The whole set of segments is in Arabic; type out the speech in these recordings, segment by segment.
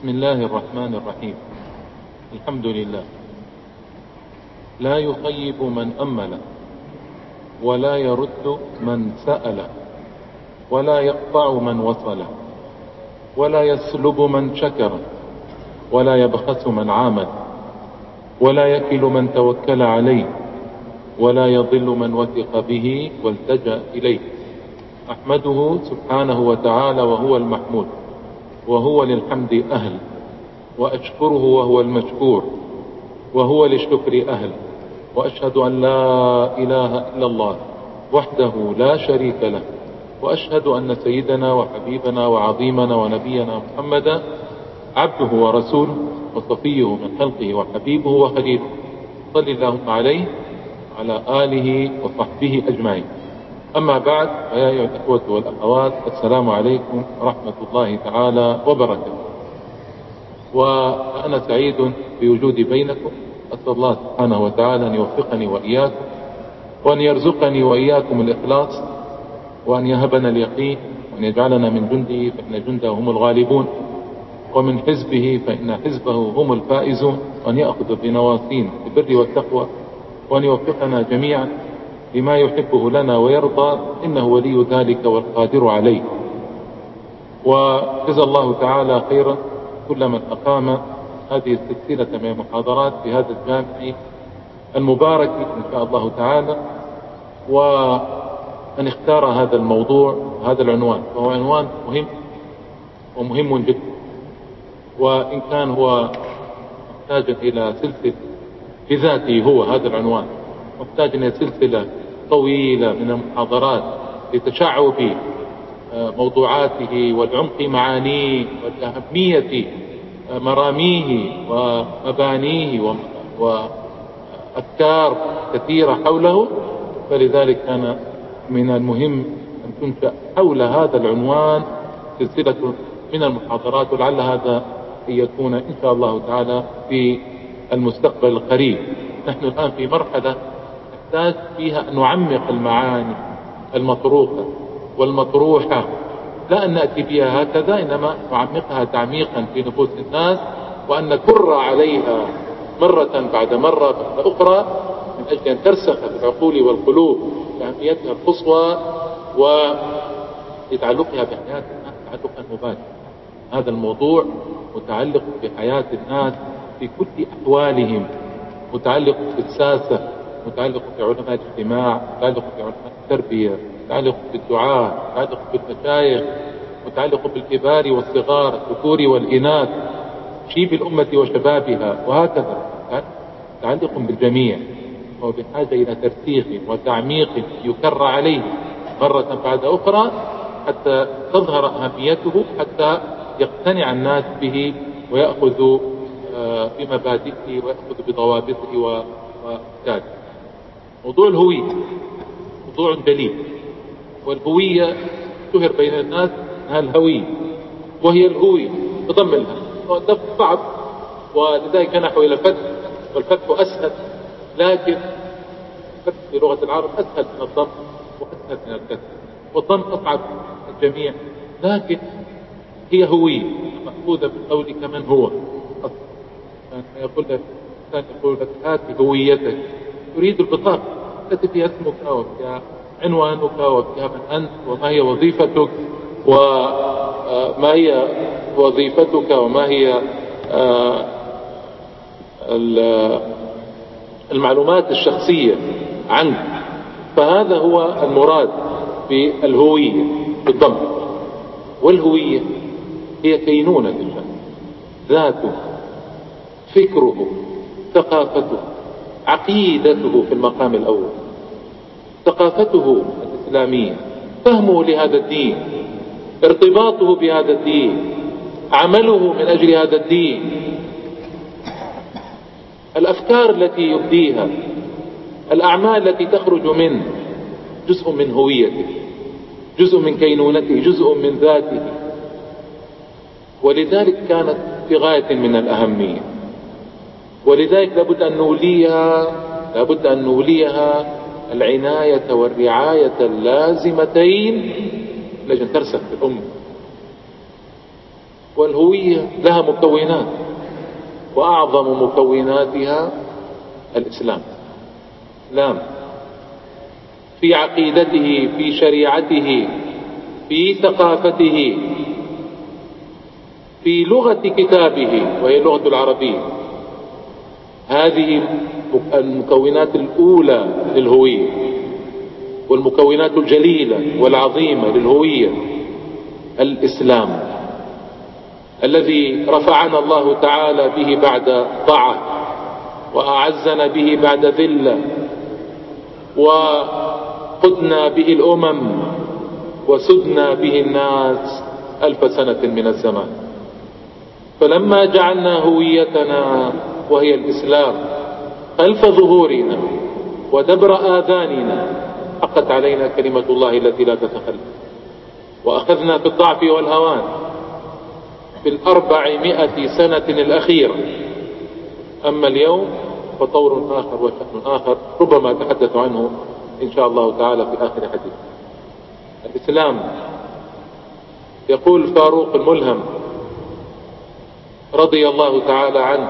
بسم الله الرحمن الرحيم. الحمد لله لا يخيب من أمل، ولا يرد من سأل، ولا يقطع من وصل، ولا يسلب من شكر، ولا يبخس من عامل، ولا يكل من توكل عليه، ولا يضل من وثق به والتجأ إليه. أحمده سبحانه وتعالى وهو المحمود، وهو للحمد أهل، وأشكره وهو المشكور، وهو للشكر أهل. وأشهد أن لا إله إلا الله وحده لا شريك له، وأشهد أن سيدنا وحبيبنا وعظيمنا ونبينا محمدا عبده ورسوله وصفيه من خلقه وحبيبه وخليله، صل اللهم عليه وعلى آله وصحبه أجمعين. أما بعد، فيا أيها الأخوة والأخوات، السلام عليكم ورحمة الله تعالى وبركاته. وأنا سعيد بوجودي بينكم، أسأل الله سبحانه وتعالى أن يوفقني وإياكم، وأن يرزقني وإياكم الإخلاص، وأن يهبنا اليقين، وأن يجعلنا من جنده فإن جنده هم الغالبون، ومن حزبه فإن حزبه هم الفائزون، وأن يأخذ بنواصينا بالبر والتقوى، وأن يوفقنا جميعا لما يحبه لنا ويرضى، إنه ولي ذلك والقادر عليه. وجزا الله تعالى خيرا كل من أقام هذه السلسلة من المحاضرات في هذا الجامع المبارك إن شاء الله تعالى، وأن اختار هذا الموضوع هذا العنوان، وهو عنوان مهم جدا، وإن كان هو محتاج إلى سلسلة بذاته، هو هذا العنوان محتاج إلى سلسلة طويلة من المحاضرات لتشعب موضوعاته والعمق معانيه والأهمية مراميه ومبانيه وأفكار كثيرة حوله. فلذلك كان من المهم أن تنشأ حول هذا العنوان سلسلة من المحاضرات، ولعل هذا أن يكون إن شاء الله تعالى في المستقبل القريب. نحن الآن في مرحلة نحتاج فيها أن نعمق المعاني المطروقة والمطروحة، لا أن نأتي بها هكذا، إنما نعمقها تعميقا في نفوس الناس، وأن نكر عليها مرة بعد مرة بعد أخرى، من أجل أن ترسخ في العقول والقلوب بأهميتها القصوى ولتعلقها بحياة الناس تعلقا مباشرا. هذا الموضوع متعلق بحياة الناس في كل أحوالهم، متعلق بالساسة، متعلق بعلماء الاجتماع، متعلق بعلماء التربية، متعلق بالدعاء، متعلق بالمشايخ، متعلق بالكبار والصغار، الذكور والإناث، شيب الأمة وشبابها، وهكذا متعلق بالجميع، وبحاجة إلى ترسيخ وتعميق يكر عليه مرة بعد أخرى حتى تظهر أهميته، حتى يقتنع الناس به ويأخذ بمبادئه ويأخذ بضوابطه وأفكاره. موضوع الهوية موضوع جليل، والهوية تهر بين الناس أنها الهوية، وهي الهوية بضم الهاء، واللفظ صعب، ولذلك نحو إلى الفتح، والفتح أسهل، لكن الفتح في لغة العرب أسهل من الضم وأسهل من الكسر، والضم أصعب الجميع، لكن هي هوية مأخوذة من قولك من هو أصلا. يعني يقول لك الإنسان، يقول لك هات هويتك، تريد البطاقة التي فيها اسمك وفيها عنوانك وفيها من أنت وما هي وظيفتك وما هي وظيفتك وما هي المعلومات الشخصية عنك. فهذا هو المراد بالهوية بالضم. والهوية هي كينونة الشخص، ذاته، فكره، ثقافته، عقيدته في المقام الأول، ثقافته الإسلامية، فهمه لهذا الدين، ارتباطه بهذا الدين، عمله من أجل هذا الدين، الأفكار التي يبديها، الأعمال التي تخرج منه، جزء من هويته، جزء من كينونته، جزء من ذاته. ولذلك كانت في غاية من الأهمية، ولذلك لابد أن نوليها العناية والرعاية اللازمتين لجن ترسخ في الأمة. والهوية لها مكونات، وأعظم مكوناتها الإسلام. في عقيدته، في شريعته، في ثقافته، في لغة كتابه وهي اللغة العربية. هذه المكونات الأولى للهوية، والمكونات الجليلة والعظيمة للهوية الإسلام، الذي رفعنا الله تعالى به بعد ضعف، وأعزنا به بعد ذلة، وقدنا به الأمم، وسدنا به الناس 1000 سنة من الزمان. فلما جعلنا هويتنا وهي الإسلام خلف ظهورنا ودبر آذاننا، حقت علينا كلمة الله التي لا تتخلف، وأخذنا في الضعف والهوان في 400 سنة الأخيرة. أما اليوم فطور آخر وشأن آخر، ربما أتحدث عنه إن شاء الله تعالى في آخر حديث. الإسلام، يقول فاروق الملهم رضي الله تعالى عنه: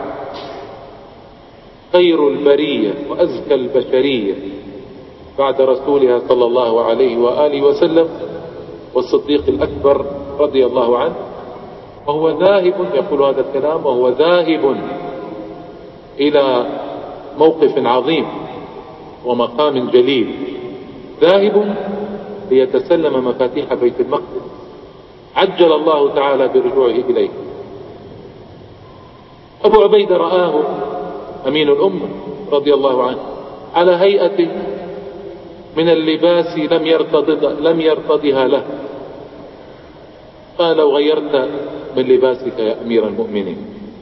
خير البرية وأزكى البشرية بعد رسولها صلى الله عليه وآله وسلم والصديق الأكبر رضي الله عنه، وهو ذاهب، يقول هذا الكلام وهو ذاهب إلى موقف عظيم ومقام جليل، ذاهب ليتسلم مفاتيح بيت المقدس، عجل الله تعالى برجوعه إليه. أبو عبيدة رآه أمين الأمة رضي الله عنه على هيئة من اللباس لم يرتضها له، قال: لو غيرت من لباسك يا أمير المؤمنين.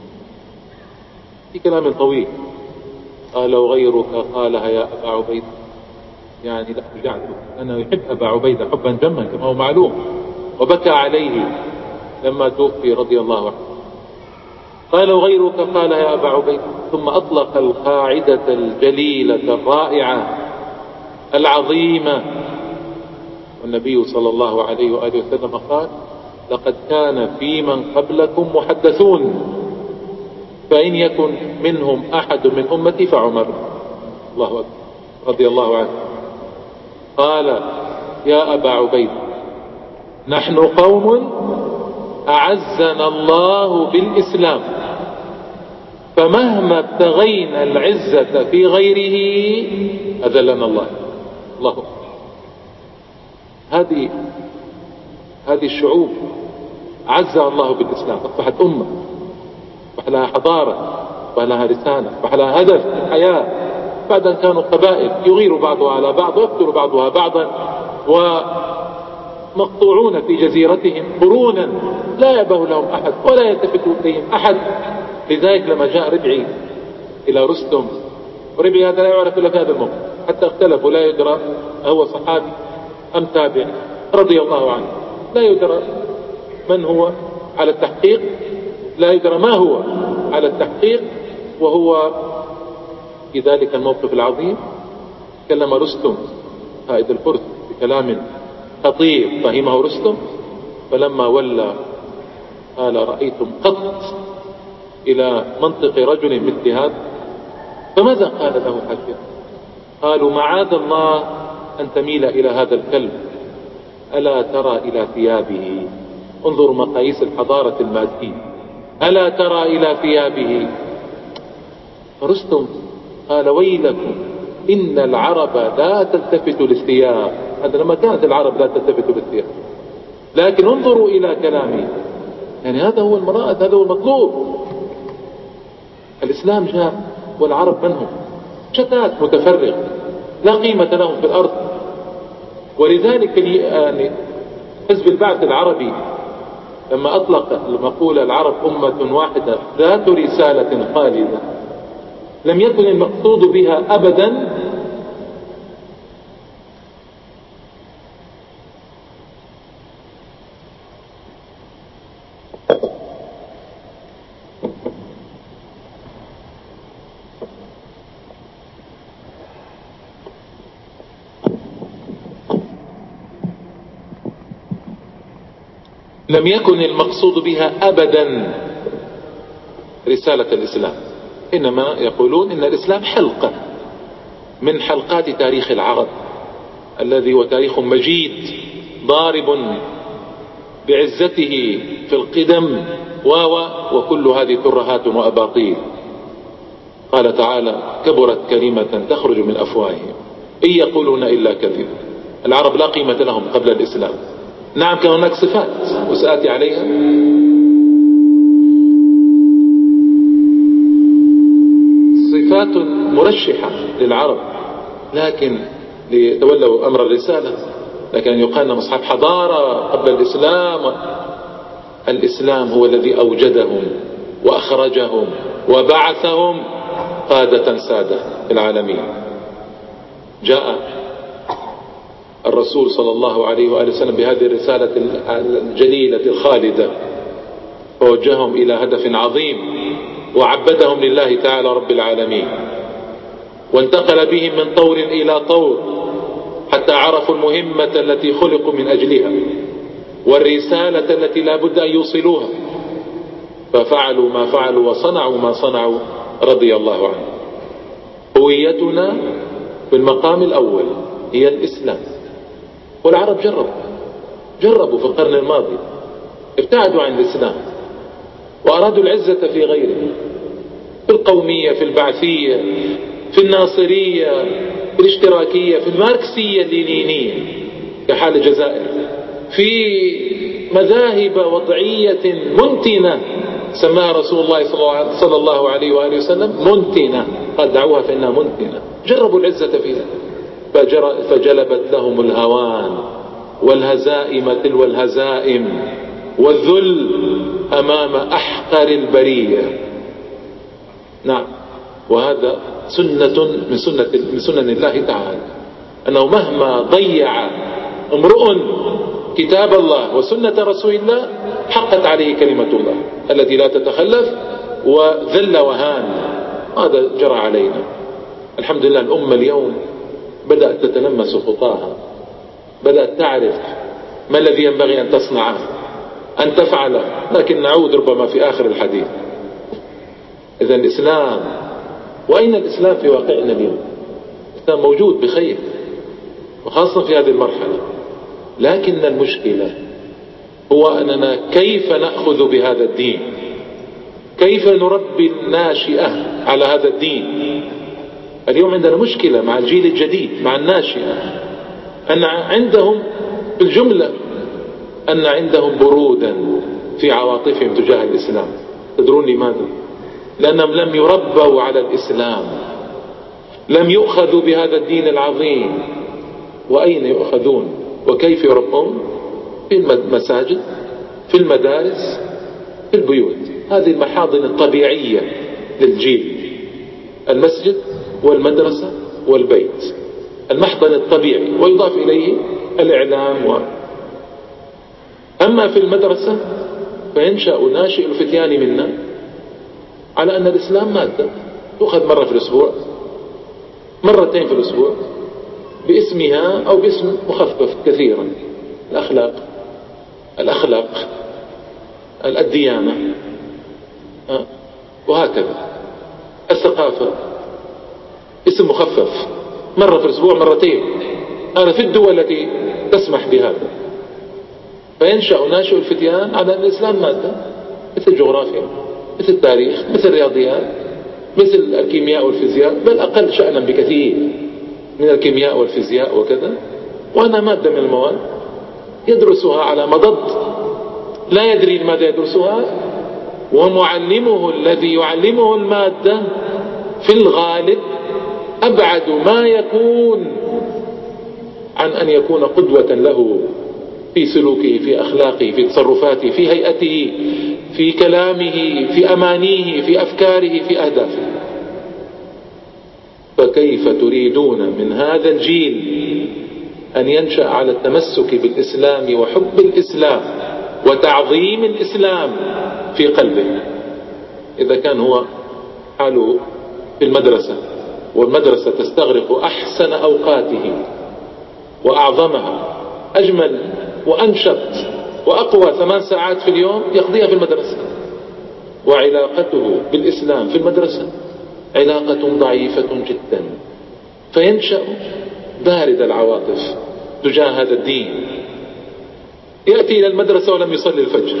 في كلام طويل قال: لو غيرك قالها يا أبا عبيدة، يعني لأرجعته. أنا يحب أبا عبيدة حبا جما كما هو معلوم، وبكى عليه لما توفي رضي الله عنه. قال: لو غيرك قالها يا أبا عبيدة. ثم أطلق القاعدة الجليلة الرائعة العظيمة، والنبي صلى الله عليه وآله وسلم قال: لقد كان في من قبلكم محدثون، فإن يكن منهم أحد من أمتي فعمر. الله أكبر، رضي الله عنه. قال: يا أبا عبيد، نحن قوم أعزنا الله بالإسلام، فمهما ابتغينا العزة في غيره أذلنا الله. الله أكبر. هذه الشعوب عزها الله بالإسلام، أصبحت أمة، أصبح لها حضارة، أصبح لها رسالة، أصبح لها هدف في الحياة، بعد أن كانوا قبائل يغير بعضها على بعض ويقتل بعضها بعضا، ومقطوعون في جزيرتهم قرونا لا يبه لهم أحد ولا يلتفت إليهم أحد. لذلك لما جاء ربعي إلى رستم، وربعي هذا لا يعرف إلا في هذا الموقف، حتى اختلفوا، لا يدرى هو صحابي أم تابع رضي الله عنه، لا يدرى من هو على التحقيق، لا يدرى ما هو على التحقيق. وهو في ذلك الموقف العظيم كلم رستم قائد الفرس بكلام خطير فهمه رستم، فلما ولى قال: رأيتم قط إلى منطق رجل مثل هذا؟ فماذا قال له حاشية؟ قالوا: معاذ الله أن تميل إلى هذا الكلب، ألا ترى إلى ثيابه؟ انظروا مقاييس الحضارة المادية، ألا ترى إلى ثيابه؟ فرستم قال: ويلكم إن العرب لا تلتفت للثياب. هذا لما كانت العرب لا تلتفت للثياب، لكن انظروا إلى كلامه. يعني هذا هو المراد، هذا هو المطلوب. الإسلام جاء والعرب من هم؟ شتات متفرغ لا قيمة لهم في الأرض. ولذلك يعني حزب البعث العربي لما أطلق المقولة العرب أمة واحدة ذات رسالة خالدة، لم يكن المقصود بها أبدا لم يكن المقصود بها أبدا رسالة الإسلام، إنما يقولون إن الإسلام حلقة من حلقات تاريخ العرب الذي هو تاريخ مجيد ضارب بعزته في القدم وكل هذه ترهات وأباطيل. قال تعالى: كبرت كلمة تخرج من أفواههم إن يقولون إلا كذب. العرب لا قيمة لهم قبل الإسلام. نعم، كان هناك صفات وسآتي عليها، صفات مرشحة للعرب، لكن ليتولوا أمر الرسالة، لكن يقال أنهم أصحاب حضارة قبل الإسلام. الإسلام هو الذي أوجدهم وأخرجهم وبعثهم قادة سادة العالمين. جاء الرسول صلى الله عليه وآله وسلم بهذه الرسالة الجليلة الخالدة، فوجههم إلى هدف عظيم وعبدهم لله تعالى رب العالمين، وانتقل بهم من طور إلى طور حتى عرفوا المهمة التي خلقوا من أجلها والرسالة التي لا بد أن يوصلوها، ففعلوا ما فعلوا وصنعوا ما صنعوا رضي الله عنه. هويتنا في المقام الأول هي الإسلام. والعرب جربوا في القرن الماضي، ابتعدوا عن الإسلام وأرادوا العزة في غيره، في القومية، في البعثية، في الناصرية، في الاشتراكية، في الماركسية اللينينية كحال الجزائر، في مذاهب وضعية منتنة سماها رسول الله صلى الله عليه وآله وسلم منتنة، قد دعوها فإنها منتنة. جربوا العزة فيها فجلبت لهم الهوان والهزائم تلو الهزائم والذل أمام أحقر البرية. نعم، وهذا سنة من سنن الله تعالى، أنه مهما ضيع امرؤ كتاب الله وسنة رسول الله حقت عليه كلمة الله التي لا تتخلف، وذل وهان. هذا جرى علينا. الحمد لله الأمة اليوم بدأت تتلمس خطاها، بدأت تعرف ما الذي ينبغي أن تصنعه، أن تفعله، لكن نعود ربما في آخر الحديث. إذا الإسلام، وأين الإسلام في واقعنا اليوم؟ الإسلام موجود بخير وخاصة في هذه المرحلة، لكن المشكلة هو أننا كيف نأخذ بهذا الدين، كيف نربي الناشئة على هذا الدين. اليوم عندنا مشكلة مع الجيل الجديد، مع الناشئة، أن عندهم بالجملة أن عندهم برودا في عواطفهم تجاه الإسلام. تدرون لماذا؟ لأنهم لم يربوا على الإسلام، لم يؤخذوا بهذا الدين العظيم. وأين يؤخذون وكيف يربون؟ في المساجد، في المدارس، في البيوت. هذه المحاضن الطبيعية للجيل، المسجد والمدرسة والبيت، المحضن الطبيعي، ويضاف إليه الإعلام أما في المدرسة فينشأ ناشئ الفتيان منا على أن الإسلام مادة تؤخذ مرة في الأسبوع، مرتين في الأسبوع، باسمها أو باسم مخفف كثيرا: الأخلاق، الديانة، وهكذا. الثقافة اسم مخفف، مرة في الأسبوع، مرتين. هذا في الدول التي تسمح بهذا. فينشأ ناشئ الفتيان على أن الإسلام مادة، مثل الجغرافيا، مثل التاريخ، مثل الرياضيات، مثل الكيمياء والفيزياء، بل أقل شأنا بكثير من الكيمياء والفيزياء وكذا، وأنا مادة من المواد يدرسها على مضض لا يدري لماذا يدرسها، ومعلمه الذي يعلمه المادة في الغالب أبعد ما يكون عن أن يكون قدوة له في سلوكه، في أخلاقه، في تصرفاته، في هيئته، في كلامه، في أمانيه، في أفكاره، في أهدافه. فكيف تريدون من هذا الجيل أن ينشأ على التمسك بالإسلام وحب الإسلام وتعظيم الإسلام في قلبه إذا كان هو حاله في المدرسة، والمدرسة تستغرق أحسن أوقاته وأعظمها، أجمل وأنشط وأقوى 8 ساعات في اليوم يقضيها في المدرسة، وعلاقته بالإسلام في المدرسة علاقة ضعيفة جدا، فينشأ بارد العواطف تجاه هذا الدين. يأتي إلى المدرسة ولم يصلي الفجر،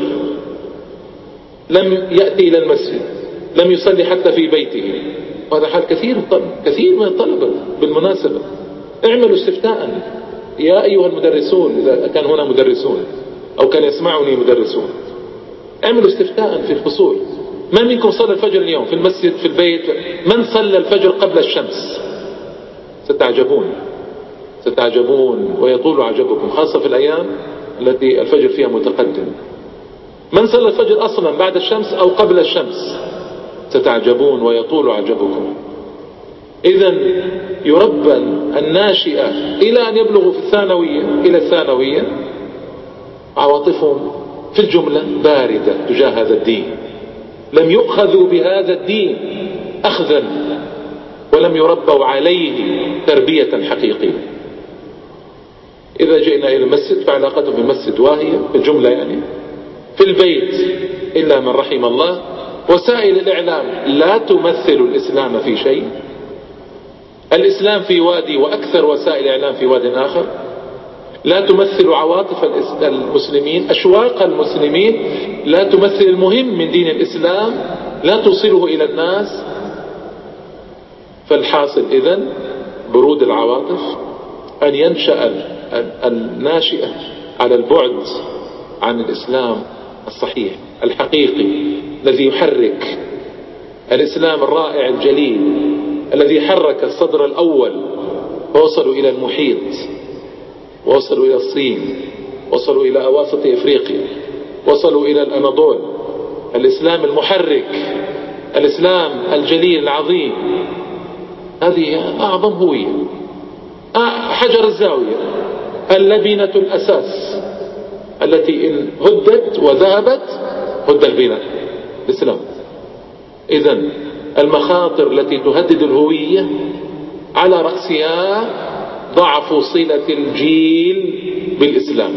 لم يأتي إلى المسجد، لم يصلي حتى في بيته. وهذا حال كثير من الطلبة. بالمناسبة اعملوا استفتاء يا أيها المدرسون، إذا كان هنا مدرسون أو كان يسمعني مدرسون، اعملوا استفتاء في الفصول: من منكم صلى الفجر اليوم في المسجد في البيت؟ من صلى الفجر قبل الشمس؟ ستعجبون ويطول عجبكم، خاصة في الأيام التي الفجر فيها متقدم. من صلى الفجر أصلا بعد الشمس أو قبل الشمس؟ ستعجبون ويطول عجبكم. إذن يربى الناشئة إلى أن يبلغوا في الثانوية عواطفهم في الجملة باردة تجاه هذا الدين، لم يؤخذوا بهذا الدين أخذا، ولم يربوا عليه تربية حقيقية. إذا جئنا إلى المسجد فعلاقته بالمسجد واهية في الجملة، يعني في البيت إلا من رحم الله. وسائل الإعلام لا تمثل الإسلام في شيء. الإسلام في وادي وأكثر وسائل الإعلام في واد آخر. لا تمثل عواطف المسلمين، أشواق المسلمين، لا تمثل المهم من دين الإسلام، لا توصله إلى الناس. فالحاصل إذن برود العواطف، أن ينشأ الناشئة على البعد عن الإسلام الصحيح الحقيقي الذي يحرك، الإسلام الرائع الجليل الذي حرك الصدر الأول، ووصلوا إلى المحيط، ووصلوا إلى الصين، وصلوا إلى أواسط إفريقيا، وصلوا إلى الأناضول. الإسلام المحرك، الإسلام الجليل العظيم، هذه أعظم هوية، حجر الزاوية، اللبنة الأساس التي إن هدت وذهبت هد البناء، الإسلام. إذن المخاطر التي تهدد الهوية على رأسها ضعف صلة الجيل بالإسلام.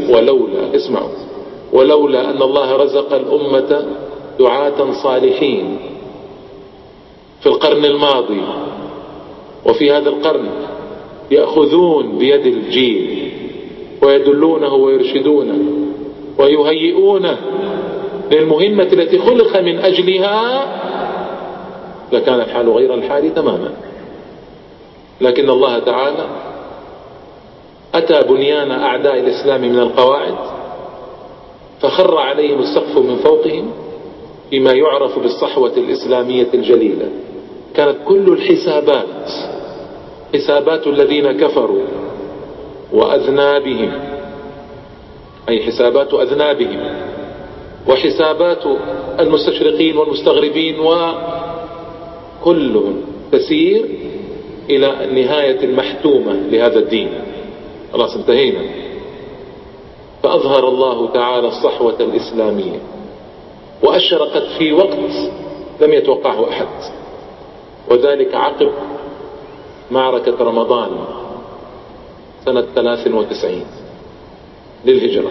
ولولا أن الله رزق الأمة دعاة صالحين في القرن الماضي وفي هذا القرن يأخذون بيد الجيل ويدلونه ويرشدونه ويهيئونه للمهمة التي خلق من أجلها، لكان الحال غير الحال تماما. لكن الله تعالى أتى بنيان أعداء الإسلام من القواعد، فخر عليهم السقف من فوقهم بما يعرف بالصحوة الإسلامية الجليلة. كانت كل الحسابات، حسابات الذين كفروا وأذنابهم، أي حسابات أذنابهم، وحسابات المستشرقين والمستغربين، وكلهم تسير إلى النهاية المحتومة لهذا الدين. خلاص انتهينا. فأظهر الله تعالى الصحوة الإسلامية، وأشرقت في وقت لم يتوقعه أحد، وذلك عقب معركة رمضان سنة 93 للهجرة،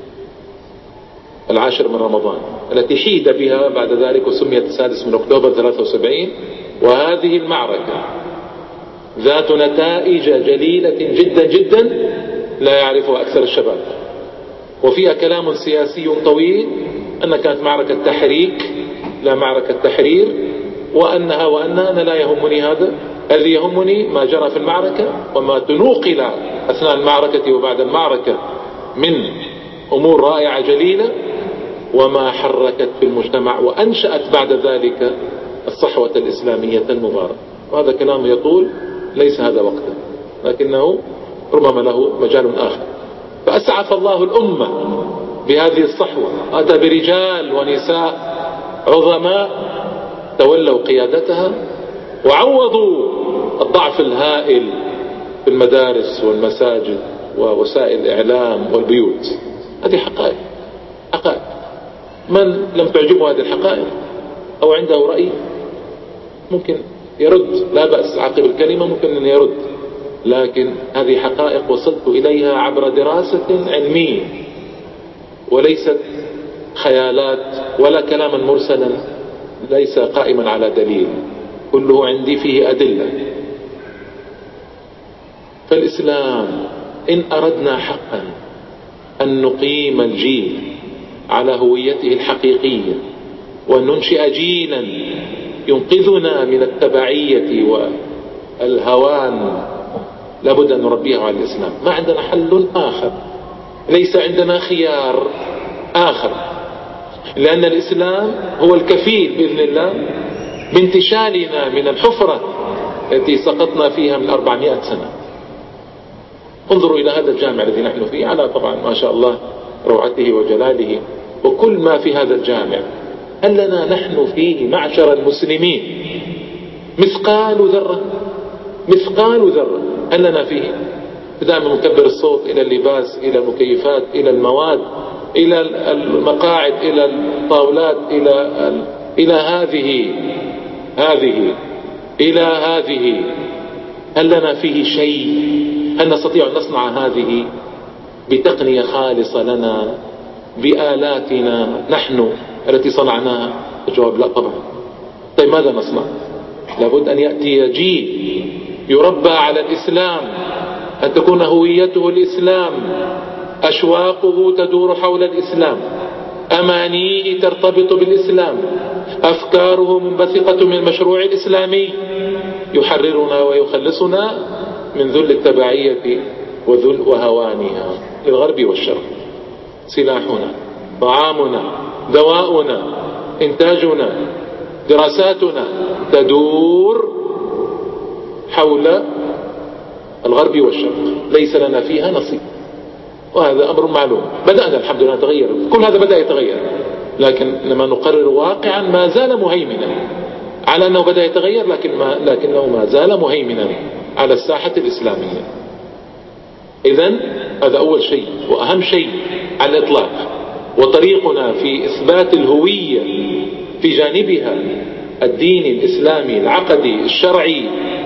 10 من رمضان، التي حيد بها بعد ذلك وسميت 6 من أكتوبر 73. وهذه المعركة ذات نتائج جليلة جدا جدا لا يعرفها أكثر الشباب، وفيها كلام سياسي طويل أنها كانت معركة تحريك لا معركة تحرير، وأنها أنا لا يهمني هذا. الذي يهمني ما جرى في المعركة وما تنوقل أثناء المعركة وبعد المعركة من أمور رائعة جليلة، وما حركت في المجتمع وأنشأت بعد ذلك الصحوة الإسلامية المباركة. وهذا كلام يطول، ليس هذا وقته، لكنه ربما له مجال آخر. فأسعف الله الأمة بهذه الصحوة، أتى برجال ونساء عظماء تولوا قيادتها، وعوضوا الضعف الهائل في المدارس والمساجد ووسائل الإعلام والبيوت. هذه حقائق. من لم تعجبه هذه الحقائق أو عنده رأي ممكن يرد، لا بأس، عقب الكلمة ممكن أن يرد، لكن هذه حقائق وصلت إليها عبر دراسة علمية وليست خيالات ولا كلاما مرسلا ليس قائما على دليل، كله عندي فيه أدلة. فالإسلام إن أردنا حقا أن نقيم الجيل على هويته الحقيقية وأن ننشئ جيلا ينقذنا من التبعية والهوان، لابد أن نربيه على الإسلام. ما عندنا حل آخر، ليس عندنا خيار آخر، لأن الإسلام هو الكفيل بإذن الله بانتشالنا من الحفرة التي سقطنا فيها من 400 سنة. انظروا إلى هذا الجامع الذي نحن فيه، على طبعا ما شاء الله روعته وجلاله وكل ما في هذا الجامع. هل لنا نحن فيه معشر المسلمين مثقال ذرة؟ مثقال ذرة هل لنا فيه؟ بدأ من مكبر الصوت إلى اللباس إلى المكيفات إلى المواد إلى المقاعد إلى الطاولات إلى هذه إلى هذه، هل لنا فيه شيء؟ هل نستطيع أن نصنع هذه بتقنية خالصة لنا بآلاتنا نحن التي صنعناها؟ الجواب لا طبعا. طيب ماذا نصنع؟ لابد أن يأتي جيل يربى على الإسلام، أن تكون هويته الإسلام، أشواقه تدور حول الإسلام، أمانيه ترتبط بالإسلام، أفكاره منبثقة من المشروع الإسلامي يحررنا ويخلصنا من ذل التبعية وذل وهوانها للغرب والشرق. سلاحنا، طعامنا، دواؤنا، إنتاجنا، دراساتنا تدور حول الغرب والشرق، ليس لنا فيها نصيب، وهذا أمر معلوم. بدأنا الحمد لله نتغير، كل هذا بدأ يتغير، لكن لما نقرر واقعا ما زال مهيمنا على أنه بدأ يتغير، لكنه ما زال مهيمنا على الساحة الإسلامية. إذن هذا أول شيء وأهم شيء على الإطلاق. وطريقنا في إثبات الهوية في جانبها الدين الإسلامي العقدي الشرعي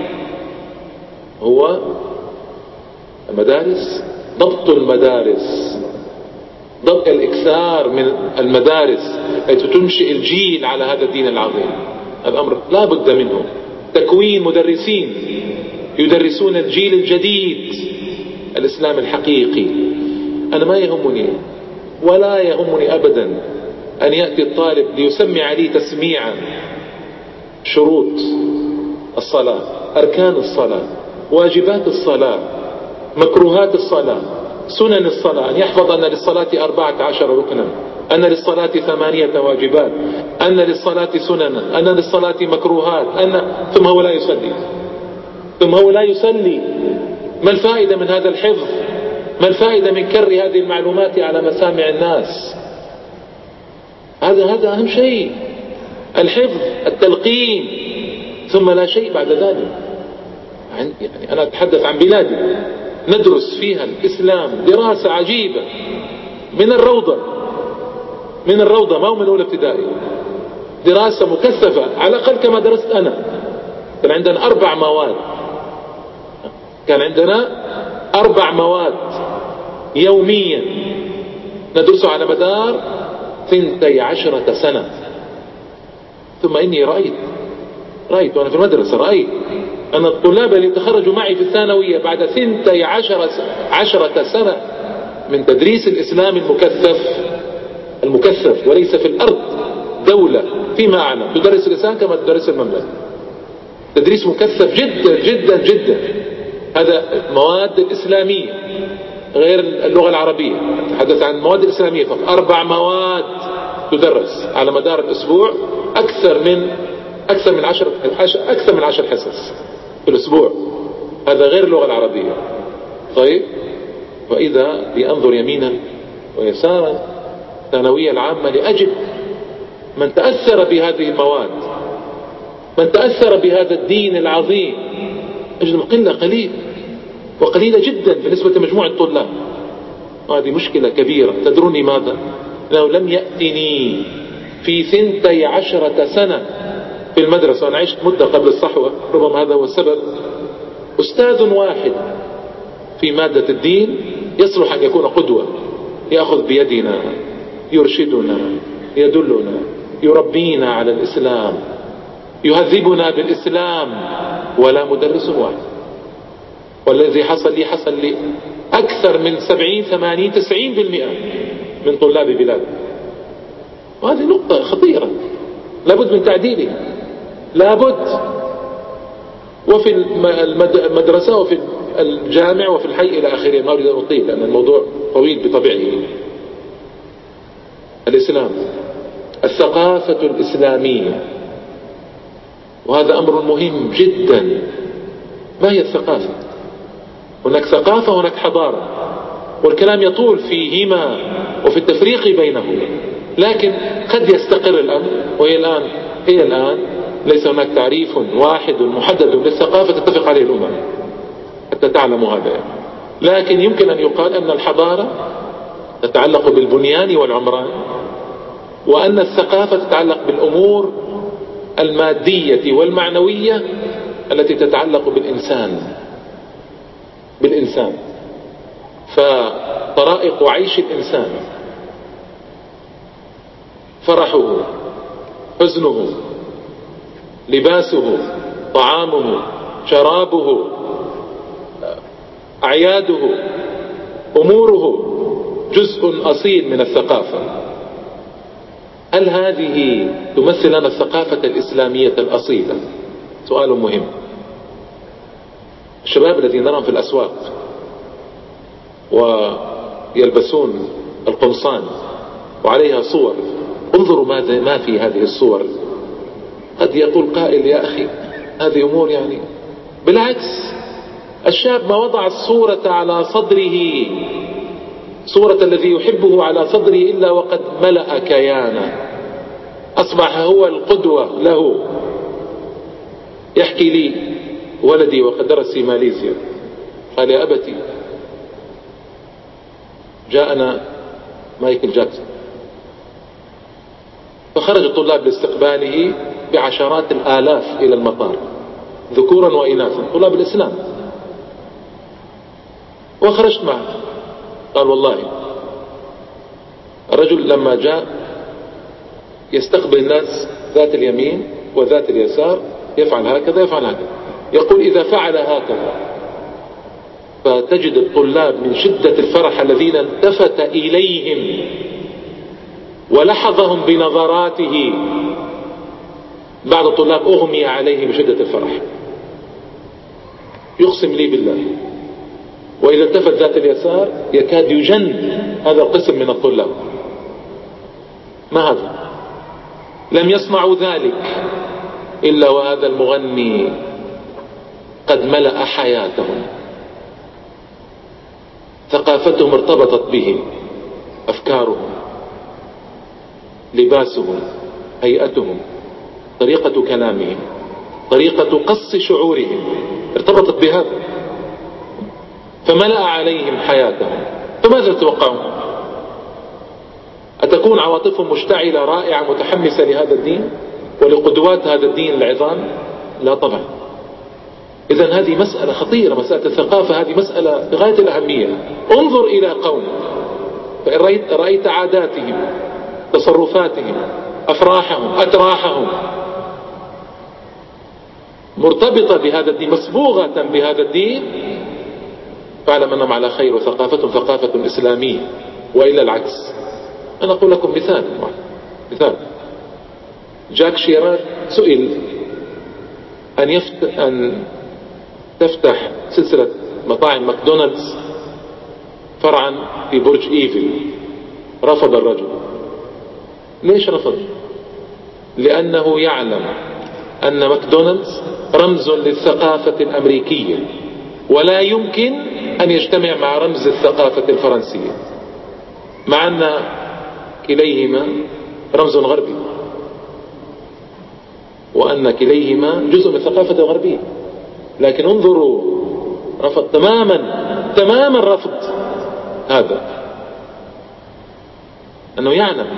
هو المدارس، ضبط المدارس، ضبط الإكثار من المدارس التي تنشئ الجيل على هذا الدين العظيم. هذا أمر لا بد منه. تكوين مدرسين يدرسون الجيل الجديد الإسلام الحقيقي. أنا ما يهمني ولا يهمني أبدا أن يأتي الطالب ليسمع لي تسميعا شروط الصلاة، أركان الصلاة، واجبات الصلاة، مكروهات الصلاة، سنن الصلاة، أن يحفظ أن للصلاة 14 ركنا، أن للصلاة 8 واجبات، أن للصلاة سننا، أن للصلاة مكروهات، ثم هو لا يصلي، ثم هو لا يصلي. ما الفائدة من هذا الحفظ؟ ما الفائدة من كر هذه المعلومات على مسامع الناس؟ هذا أهم شيء، الحفظ، التلقين، ثم لا شيء بعد ذلك. يعني أنا أتحدث عن بلادي ندرس فيها الإسلام دراسة عجيبة من الروضة، ما هو من أولى ابتدائي، دراسة مكثفة على الأقل كما درست أنا. كان عندنا 4 مواد يوميا ندرسها على مدار 12 سنة. ثم إني رأيت وأنا في المدرسة، رأيت أن الطلاب اللي تخرجوا معي في الثانوية بعد 12 سنة من تدريس الإسلام المكثف وليس في الأرض دولة فيما أعلم تدرس الإسلام كما تدرس المملكة، تدريس مكثف جدا جدا جدا. هذا المواد الإسلامية غير اللغة العربية، أتحدث عن المواد الإسلامية فقط. 4 مواد تدرس على مدار الأسبوع، أكثر من 10 حصص في الأسبوع، هذا غير اللغة العربية. طيب، وإذا بأنظر يمينا ويسارا الثانوية العامة لأجد من تأثر بهذه المواد، من تأثر بهذا الدين العظيم، أجد قليلة جدا بالنسبة لمجموع الطلاب. وهذه مشكلة كبيرة. تدرون ماذا؟ لو لم يأتني في 12 سنة في المدرسة، وأنا عشت مدة قبل الصحوة، ربما هذا هو السبب، أستاذ واحد في مادة الدين يصلح أن يكون قدوة، يأخذ بيدنا يرشدنا، يدلنا، يربينا على الإسلام، يهذبنا بالإسلام، ولا مدرس واحد. والذي حصل لي أكثر من 70 80 90% من طلاب بلادنا، وهذه نقطة خطيرة لابد من تعديلها، لابد. وفي المدرسة وفي الجامع وفي الحي إلى آخره، ما أريد أن أطيل لأن الموضوع طويل بطبعه. الإسلام، الثقافة الإسلامية، وهذا أمر مهم جدا. ما هي الثقافة؟ هناك ثقافة وهناك حضارة، والكلام يطول فيهما وفي التفريق بينهما، لكن قد يستقر الأمر. هي الآن ليس هناك تعريف واحد محدد للثقافة تتفق عليه الأمم حتى تعلموا هذا يعني. لكن يمكن أن يقال أن الحضارة تتعلق بالبنيان والعمران، وأن الثقافة تتعلق بالأمور المادية والمعنوية التي تتعلق بالإنسان. فطرائق عيش الإنسان، فرحه، حزنه، لباسه، طعامه، شرابه، أعياده، أموره جزء أصيل من الثقافة. هل هذه تمثل لنا الثقافة الإسلامية الأصيلة؟ سؤال مهم. الشباب الذين نراهم في الأسواق ويلبسون القمصان وعليها صور، انظروا ما في هذه الصور. قد يقول قائل يا أخي هذه أمور يعني، بالعكس، الشاب ما وضع الصورة على صدره، صورة الذي يحبه على صدره إلا وقد ملأ كيانه، أصبح هو القدوة له. يحكي لي ولدي وقد درس في ماليزيا، قال يا أبتي جاءنا مايكل جاكسون، فخرج الطلاب لاستقباله بعشرات الآلاف إلى المطار، ذكورا وإناثا، طلاب الإسلام، وخرجت معه. قال والله الرجل لما جاء يستقبل الناس ذات اليمين وذات اليسار، يفعل هكذا يفعل هكذا. يقول إذا فعل هكذا فتجد الطلاب من شدة الفرح الذين التفت إليهم ولحظهم بنظراته، بعض الطلاب أغمي عليه بشدة الفرح، يقسم لي بالله. وإذا التفت ذات اليسار يكاد يجن هذا القسم من الطلاب. ما هذا؟ لم يصنعوا ذلك إلا وهذا المغني قد ملأ حياتهم، ثقافتهم ارتبطت به، أفكارهم، لباسهم، هيئتهم، طريقة كلامهم، طريقة قص شعورهم، ارتبطت بهذا، فملأ عليهم حياتهم. فماذا تتوقعون؟ أتكون عواطفهم مشتعلة رائعة متحمسة لهذا الدين ولقدوات هذا الدين العظام؟ لا طبعا. إذن هذه مسألة خطيرة، مسألة الثقافة هذه مسألة بغاية الأهمية. انظر إلى قوم، فإن رأيت عاداتهم، تصرفاتهم، أفراحهم، أتراحهم مرتبطة بهذا الدين، مصبوغة بهذا الدين، فاعلم أنهم على خير، وثقافتهم ثقافة إسلامية، وإلا العكس. أنا أقول لكم مثال. جاك شيرار سئل أن تفتح سلسلة مطاعم ماكدونالدز فرعا في برج إيفل. رفض الرجل. ليش رفض؟ لأنه يعلم أن ماكدونالدز رمز للثقافة الأمريكية، ولا يمكن أن يجتمع مع رمز الثقافة الفرنسية، مع أن كليهما رمز غربي، وأن كليهما جزء من الثقافة الغربية. لكن انظروا، رفض تماما رفض هذا، أنه يعلم.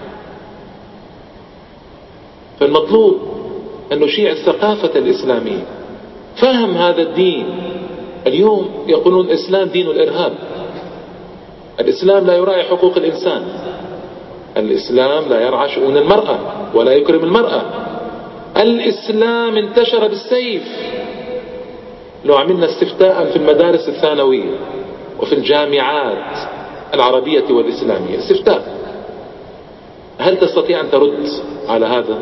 فالمطلوب أن نشيع الثقافة الإسلامية، فهم هذا الدين. اليوم يقولون الإسلام دين الإرهاب، الإسلام لا يراعي حقوق الإنسان، الإسلام لا يرعى شؤون المرأة ولا يكرم المرأة. الإسلام انتشر بالسيف. لو عملنا استفتاء في المدارس الثانوية وفي الجامعات العربية والإسلامية، استفتاء، هل تستطيع أن ترد على هذا؟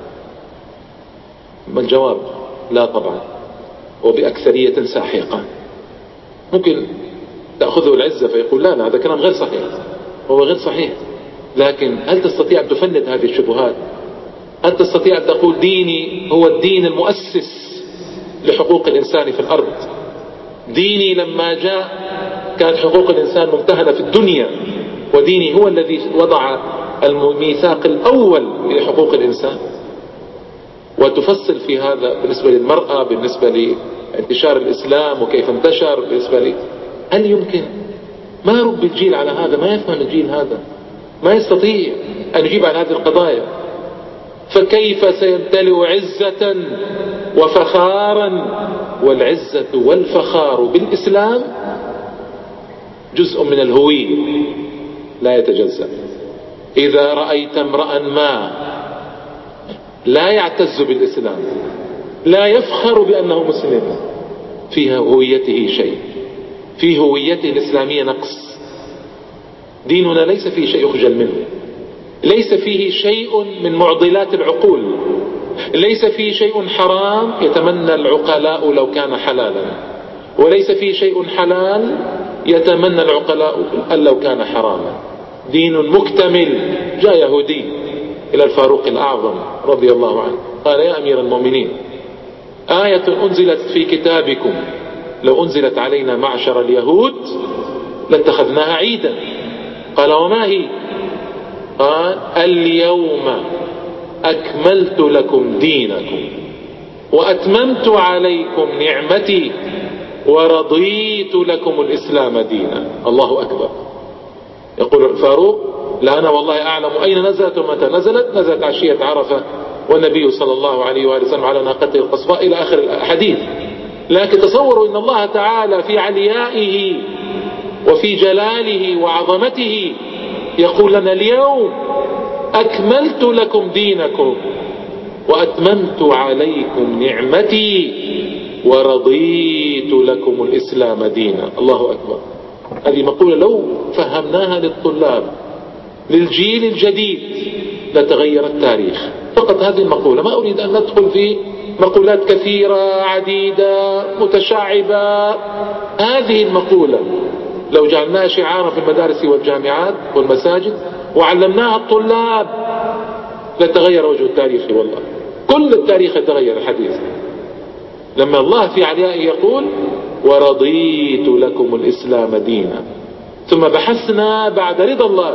ما الجواب؟ لا طبعا، وبأكثرية ساحقة. ممكن تأخذه العزة فيقول لا هذا كلام غير صحيح، هو غير صحيح، لكن هل تستطيع أن تفند هذه الشبهات؟ هل تستطيع أن تقول ديني هو الدين المؤسس لحقوق الإنسان في الأرض؟ ديني لما جاء كانت حقوق الإنسان ممتهنة في الدنيا، وديني هو الذي وضع الميثاق الأول لحقوق الإنسان. وتفصل في هذا بالنسبة للمرأة، بالنسبة لانتشار الإسلام وكيف انتشر، بالنسبة هل يمكن؟ ما رب الجيل على هذا، ما يفهم الجيل هذا، ما يستطيع أن يجيب عن هذه القضايا. فكيف سيمتلئ عزة وفخارا؟ والعزة والفخار بالإسلام جزء من الهوية لا يتجزأ. إذا رأيت امرأ ما لا يعتز بالإسلام، لا يفخر بأنه مسلم، في هويته شيء، في هويته الإسلامية نقص. ديننا ليس فيه شيء يخجل منه، ليس فيه شيء من معضلات العقول، ليس فيه شيء حرام يتمنى العقلاء لو كان حلالا، وليس فيه شيء حلال يتمنى العقلاء أن لو كان حراما. دين مكتمل. جاء يهودي إلى الفاروق الأعظم رضي الله عنه قال: يا أمير المؤمنين، آية أنزلت في كتابكم لو أنزلت علينا معشر اليهود لاتخذناها عيدا. قال: وما هي؟ قال: اليوم أكملت لكم دينكم وأتممت عليكم نعمتي ورضيت لكم الإسلام دينا. الله أكبر. يقول الفاروق: لا أنا والله أعلم أين نزلت ومتى نزلت. نزلت عشية عرفة والنبي صلى الله عليه وآله وسلم على ناقته القصواء إلى آخر الحديث. لكن تصوروا إن الله تعالى في عليائه وفي جلاله وعظمته يقول لنا: اليوم أكملت لكم دينكم وأتممت عليكم نعمتي ورضيت لكم الإسلام دينا. الله أكبر. هذه مقولة لو فهمناها للطلاب للجيل الجديد لتغير التاريخ. فقط هذه المقولة. ما أريد أن ندخل في مقولات كثيرة عديدة متشعبة. هذه المقولة لو جعلناها شعارا في المدارس والجامعات والمساجد وعلمناها الطلاب لتغير وجه التاريخ. والله كل التاريخ يتغير. الحديث لما الله في عليائه يقول: ورضيت لكم الإسلام دينا، ثم بحثنا بعد رضا الله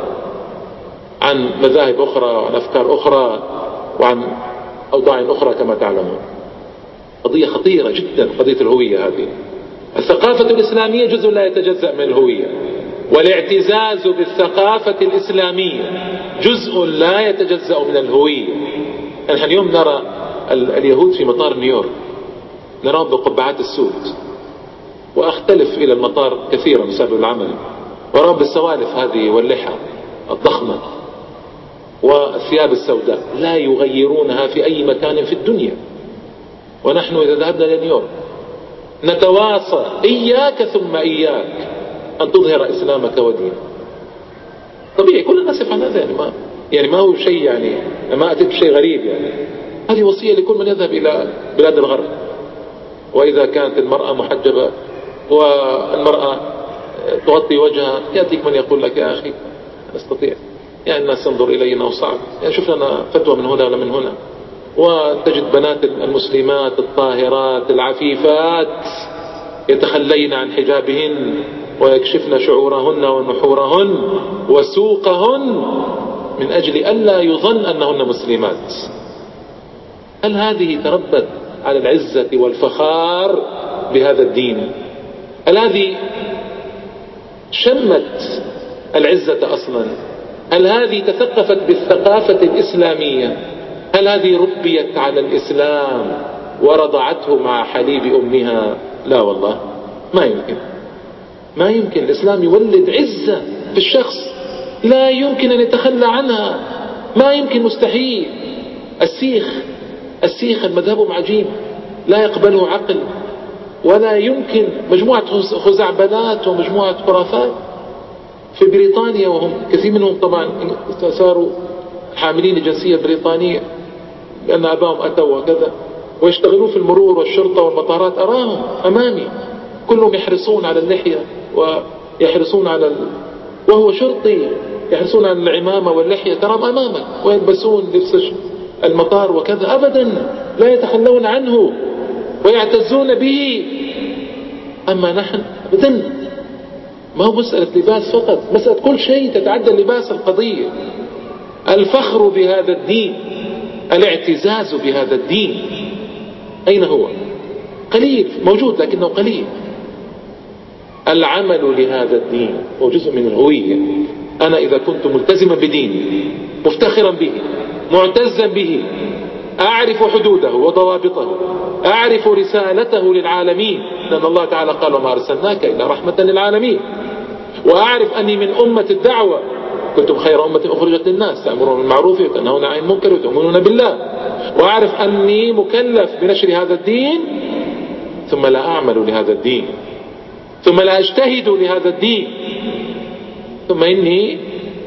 عن مذاهب أخرى وعن أفكار أخرى وعن أوضاع أخرى كما تعلمون. قضية خطيرة جدا، قضية الهوية هذه. الثقافة الإسلامية جزء لا يتجزأ من الهوية، والاعتزاز بالثقافة الإسلامية جزء لا يتجزأ من الهوية. نحن اليوم نرى اليهود في مطار نيويورك، نراهم بقبعات السود، وأختلف إلى المطار كثيرا بسبب العمل، وراهم بالسوالف هذه واللحى الضخمة والثياب السوداء، لا يغيرونها في أي مكان في الدنيا. ونحن إذا ذهبنا لنيويورك نتواصى: إياك ثم إياك أن تظهر إسلامك ودينك. طبيعي كل الناس يفعل هذا، يعني ما هو شيء، يعني ما أتيت بشيء غريب. يعني هذه وصية لكل من يذهب إلى بلاد الغرب. وإذا كانت المرأة محجبة والمرأة تغطي وجهها، يأتيك من يقول لك: يا أخي نستطيع، يعني الناس تنظر إلينا وصعب، يعني شوف لنا فتوى من هنا ولا من هنا. وتجد بنات المسلمات الطاهرات العفيفات يتخلين عن حجابهن ويكشفن شعورهن ونحورهن وسوقهن من أجل ألا يظن أنهن مسلمات. هل هذه تربت على العزة والفخار بهذا الدين؟ هل هذه شمت العزة أصلا؟ هل هذه تثقفت بالثقافة الإسلامية؟ هل هذه ربيت على الإسلام ورضعته مع حليب أمها؟ لا والله، ما يمكن. ما يمكن. الإسلام يولد عزة في الشخص، لا يمكن أن يتخلى عنها، ما يمكن، مستحيل. السيخ مذهبهم عجيب، لا يقبله عقل، ولا يمكن. مجموعة خزعبلات ومجموعة خرافات في بريطانيا، وهم كثير منهم طبعا صاروا حاملين الجنسية البريطانية لأن أباهم أتوا وكذا، ويشتغلون في المرور والشرطة والمطارات، أراهم أمامي كلهم يحرصون على اللحية ويحرصون على وهو شرطي، يحرصون على العمامة واللحية، تراهم أمامك، ويلبسون لبس المطار وكذا، أبدا لا يتخلون عنه ويعتزون به. أما نحن أبدا، ما هو مسألة لباس فقط، مسألة كل شيء تتعدى اللباس القضية. الفخر بهذا الدين، الاعتزاز بهذا الدين، أين هو؟ قليل، موجود لكنه قليل. العمل لهذا الدين هو جزء من الهوية. أنا إذا كنت ملتزما بديني، مفتخرا به، معتزا به، أعرف حدوده وضوابطه، أعرف رسالته للعالمين، لأن الله تعالى قال: وما أرسلناك إلا رحمة للعالمين، وأعرف أني من أمة الدعوة، كنتم خير أمة أخرجت للناس، تأمرون بالمعروف وتنهون عن المنكر وتؤمنون بالله، وأعرف أني مكلف بنشر هذا الدين، ثم لا أعمل لهذا الدين، ثم لا أجتهد لهذا الدين، ثم إني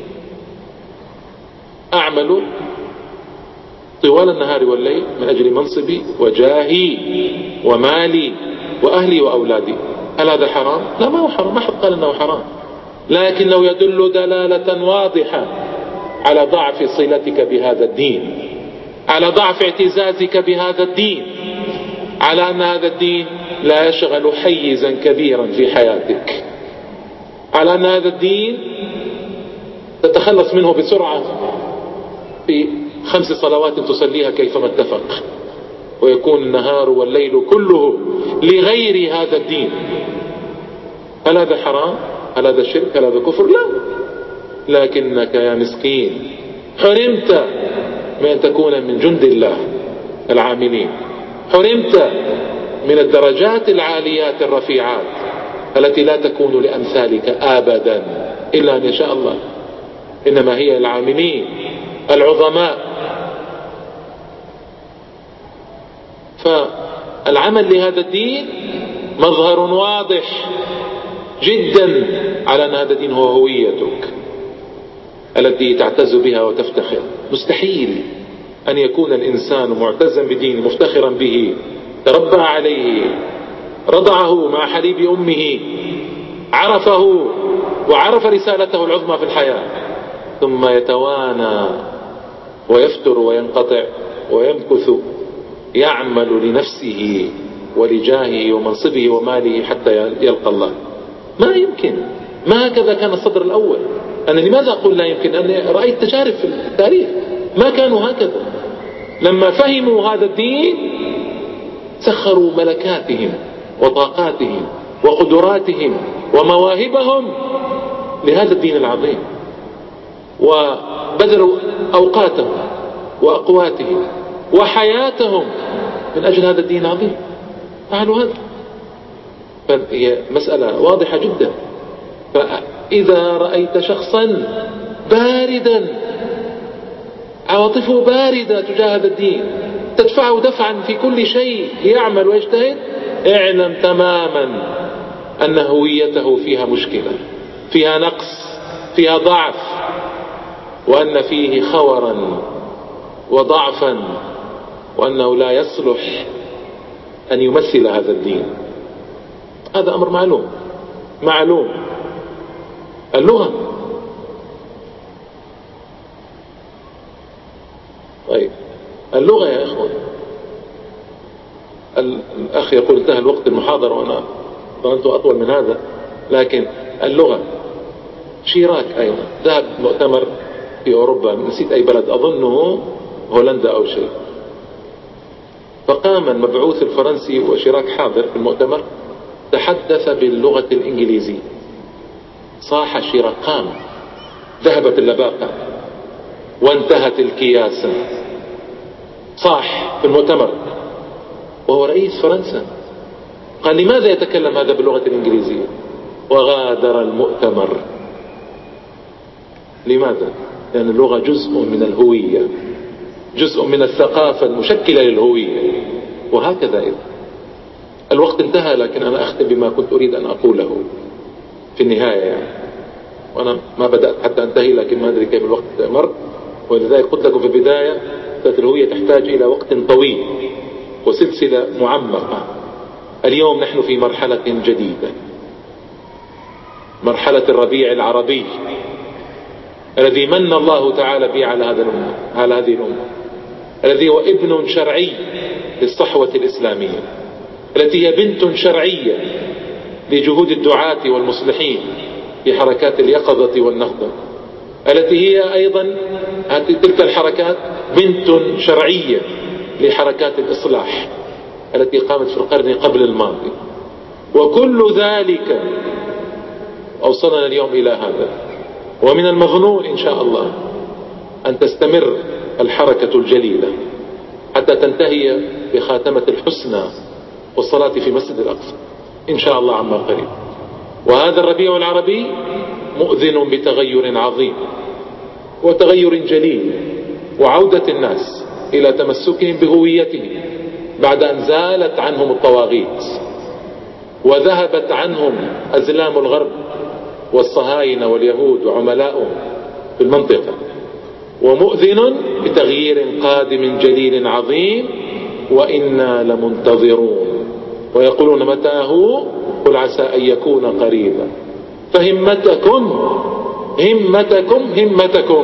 أعمل طوال النهار والليل من أجل منصبي وجاهي ومالي وأهلي وأولادي. هل هذا حرام؟ لا، ما هو حرام، ما حد قال أنه حرام، لكنه يدل دلالة واضحة على ضعف صلتك بهذا الدين، على ضعف اعتزازك بهذا الدين، على أن هذا الدين لا يشغل حيزا كبيرا في حياتك، على أن هذا الدين تتخلص منه بسرعة في 5 صلوات تصليها كيفما اتفق، ويكون النهار والليل كله لغير هذا الدين. هل هذا حرام؟ هل هذا شرك؟ هل هذا كفر؟ لا، لكنك يا مسكين حرمت من أن تكون من جند الله العاملين، حرمت من الدرجات العاليات الرفيعات التي لا تكون لأمثالك أبدا إلا أن يشاء الله، إنما هي العاملين العظماء. فالعمل لهذا الدين مظهر واضح جدا على أن هذا الدين هو هويتك التي تعتز بها وتفتخر. مستحيل أن يكون الإنسان معتزا بدينه، مفتخرا به، تربى عليه، رضعه مع حليب أمه، عرفه وعرف رسالته العظمى في الحياة، ثم يتوانى ويفتر وينقطع ويمكث يعمل لنفسه ولجاهه ومنصبه وماله حتى يلقى الله. ما يمكن، ما هكذا كان الصدر الأول. أنا لماذا أقول لا يمكن؟ أنا رأيت تجارب في التاريخ ما كانوا هكذا. لما فهموا هذا الدين سخروا ملكاتهم وطاقاتهم وقدراتهم ومواهبهم لهذا الدين العظيم، وبذلوا أوقاتهم وأقواتهم وحياتهم من أجل هذا الدين العظيم. فعلوا هذا، فهي مسألة واضحة جدا. فإذا رأيت شخصا باردا، عواطفه باردة تجاه هذا الدين، تدفعه دفعا في كل شيء ليعمل ويجتهد، اعلم تماما أن هويته فيها مشكلة، فيها نقص، فيها ضعف، وأن فيه خورا وضعفا، وأنه لا يصلح أن يمثل هذا الدين. هذا أمر معلوم. اللغة، طيب اللغة يا إخوان، الأخ يقول انتهى الوقت المحاضرة وأنا ظننت أطول من هذا، لكن اللغة. شيراك أيضا ذهب مؤتمر في أوروبا، نسيت أي بلد، أظنه هولندا أو شيء، فقام المبعوث الفرنسي وشيراك حاضر في المؤتمر، تحدث باللغة الإنجليزية، صاح شيراك، قام، ذهبت اللباقة وانتهت الكياسة، صاح في المؤتمر وهو رئيس فرنسا. قال لماذا يتكلم هذا باللغة الإنجليزية؟ وغادر المؤتمر. لماذا؟ لأن اللغة جزء من الهوية، جزء من الثقافة المشكلة للهوية. وهكذا إذا الوقت انتهى، لكن أنا أختم بما كنت أريد أن أقوله في النهاية يعني. وأنا ما بدأت حتى أنتهي، لكن ما أدري كيف الوقت مر. ولذلك قلت لكم في البداية الهوية تحتاج إلى وقت طويل وسلسلة معمقة. اليوم نحن في مرحلة جديدة، مرحلة الربيع العربي الذي من الله تعالى به على هذه الأمة، الذي هو ابن شرعي للصحوة الإسلامية، التي هي بنت شرعية لجهود الدعاة والمصلحين في حركات اليقظة والنهضة، التي هي أيضا تلك الحركات بنت شرعية لحركات الإصلاح التي قامت في القرن قبل الماضي. وكل ذلك أوصلنا اليوم إلى هذا. ومن المظنون إن شاء الله أن تستمر الحركة الجليلة حتى تنتهي بخاتمة الحسنى والصلاة في مسجد الأقصى إن شاء الله عما قريب. وهذا الربيع العربي مؤذن بتغير عظيم وتغير جليل، وعودة الناس إلى تمسكهم بهويتهم بعد أن زالت عنهم الطواغيت وذهبت عنهم أزلام الغرب والصهاينة واليهود وعملاؤهم في المنطقة. ومؤذن بتغيير قادم جليل عظيم، وإنا لمنتظرون. ويقولون متى هو؟ قل عسى أن يكون قريبا. فهمتكم همتكم همتكم،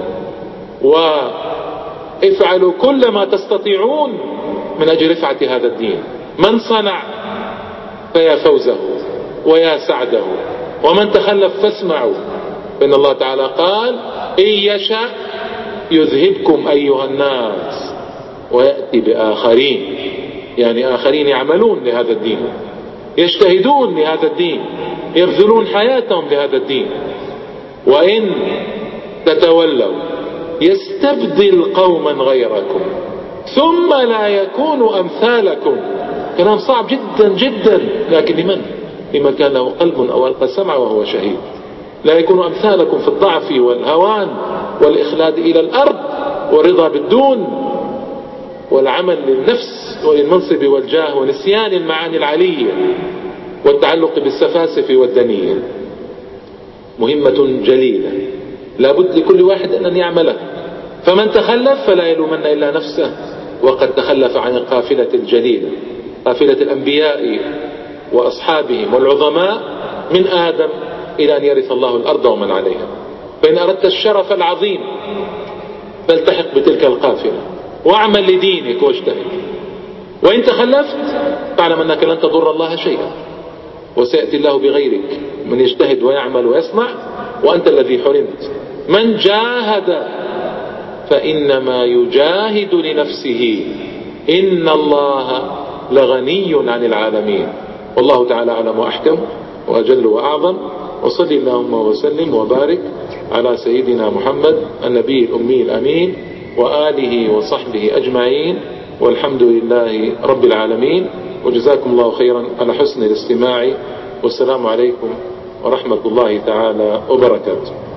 وافعلوا كل ما تستطيعون من أجل رفعة هذا الدين. من صنع فيا فوزه ويا سعده، ومن تخلف فاسمعوا، فإن الله تعالى قال إن يشاء يذهبكم أيها الناس ويأتي بآخرين، يعني آخرين يعملون لهذا الدين، يجتهدون لهذا الدين، يبذلون حياتهم لهذا الدين. وإن تتولوا يستبدل قوما غيركم ثم لا يكونوا أمثالكم. كلام صعب جدا جدا، لكن لمن كان له قلب أو ألقى السمع وهو شهيد. لا يكونوا أمثالكم في الضعف والهوان والإخلاد إلى الأرض والرضا بالدون والعمل للنفس وللمنصب والجاه ونسيان المعاني العلية والتعلق بالسفاسف والدنية. مهمة جليلة لابد لكل واحد أن يعمله. فمن تخلف فلا يلومن إلا نفسه، وقد تخلف عن القافلة الجليلة، قافلة الأنبياء وأصحابهم والعظماء من آدم إلى أن يرث الله الأرض ومن عليها. فإن أردت الشرف العظيم فالتحق بتلك القافلة واعمل لدينك واجتهد. وإن تخلفت فاعلم أنك لن تضر الله شيئا، وسيأتي الله بغيرك من يجتهد ويعمل ويصنع، وأنت الذي حرمت. من جاهد فإنما يجاهد لنفسه، إن الله لغني عن العالمين. والله تعالى أعلم وأحكم وأجل وأعظم. وصل اللهم وسلم وبارك على سيدنا محمد النبي الأمي الأمين وآله وصحبه أجمعين، والحمد لله رب العالمين. وجزاكم الله خيرا على حسن الاستماع، والسلام عليكم ورحمة الله تعالى وبركاته.